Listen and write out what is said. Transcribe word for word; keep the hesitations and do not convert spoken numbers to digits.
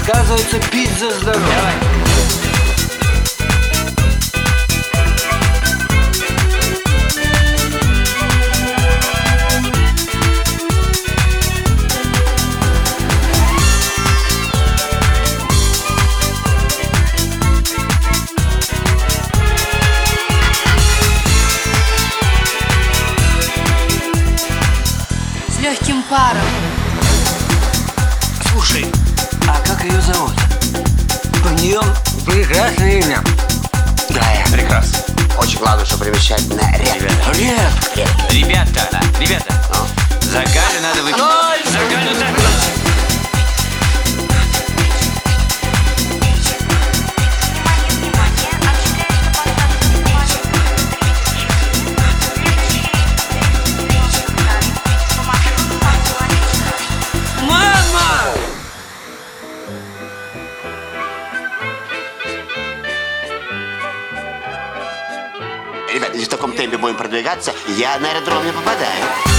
Оказывается, пить за здоровье. Давай. С легким паром. Слушай, а как ее зовут? У нее прекрасное имя. Гая. Прекрасно. Очень главное, что примечательно. Редко. Редко. Ребята, ребята, Ну? за Галю надо выпить. За Галю так. Мама! Ребята, если в таком темпе будем продвигаться, я на аэродром не попадаю.